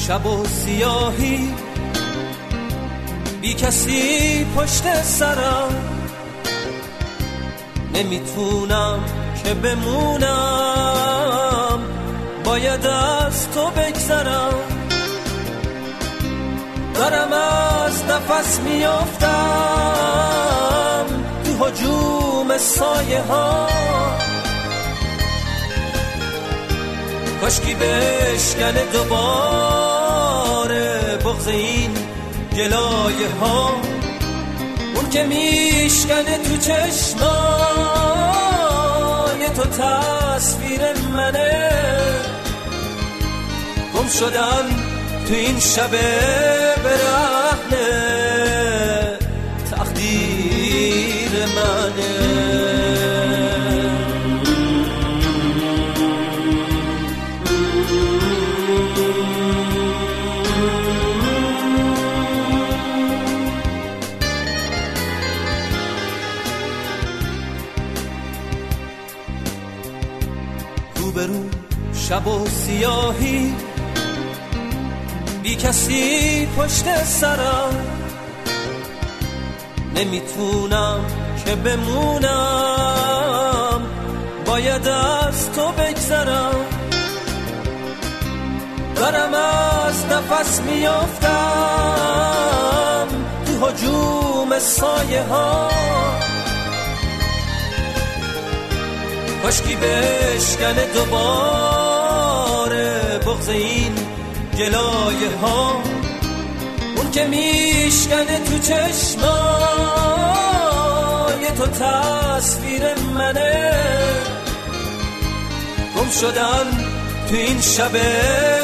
شب و سیاهی، بی کسی پشت سرم، نمیتونم که بمونم، باید از تو بگذرم. دارم از نفس میافتم تو هجوم سایه ها، کاشکی بشکنه دوباره بغض این گلایه ها، اون که میشکنه تو چشمای تو تصویر منه. گم شدن تو این شب برهنه تقدیر منه. روبرو شب و سیاهی، بی کسی پشت سرم، نمیتونم که بمونم، باید از تو بگذرم. دارم از نفس میافتم تو هجوم سایه ها، کاشکی بشکنه دوباره بغض این گلایه ها، اون که میشکنه تو چشمای تو تصویر منه. گم شدن تو این شب